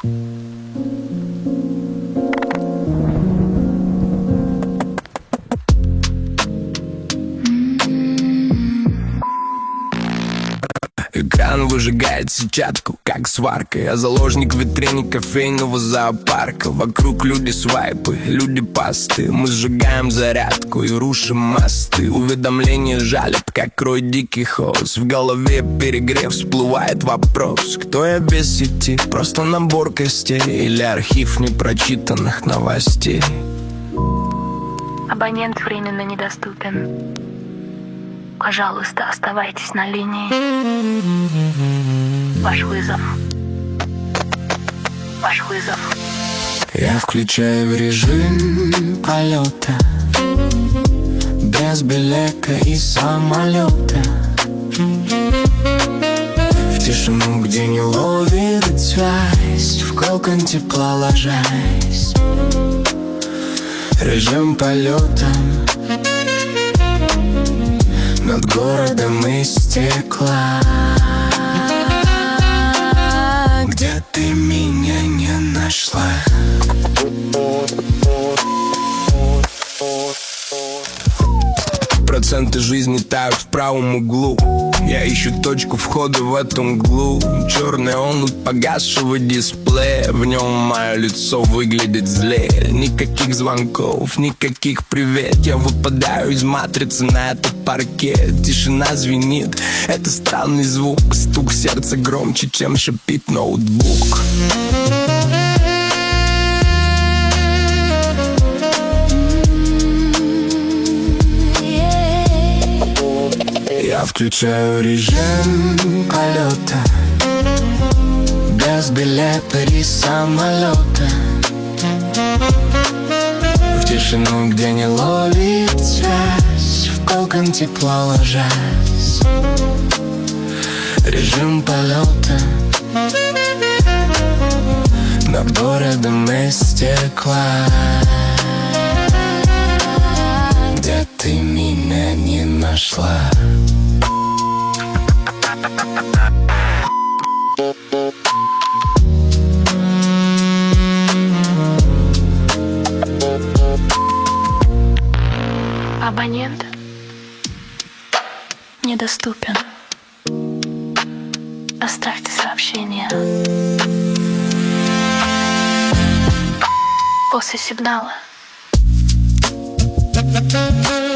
Экран выжигает сетчатку, как сварка. Я заложник в витрине кофейного зоопарка. Вокруг люди свайпы, люди посты. Мы сжигаем зарядку и рушим мосты. Уведомления жалят, как рой диких ос. В голове перегрев, всплывает вопрос: кто я без сети? Просто набор костей или архив непрочитанных новостей? Абонент временно недоступен. Пожалуйста, оставайтесь на линии. Ваш вызов. Ваш вызов. Я включаю режим полета, без билета и самолета. В тишину, где не ловит связь, в кокон тепла ложась. Режим полета над городом из стекла. Где ты меня не нашла? Проценты жизни тают в правом углу. Я ищу точку входа в эту мглу. Черный омут погасшего дисплея. В нем мое лицо выглядит злее. Никаких звонков, никаких привет. Я выпадаю из матрицы на этот паркет. Тишина звенит, это странный звук. Стук сердца громче, чем шипит ноутбук. Я включаю режим полета, без билета и самолета. В тишину, где не ловит связь, в кокон тепла ложась. Режим полета над городом из стекла. Где ты меня не нашла? Абонент недоступен. Оставьте сообщение после сигнала.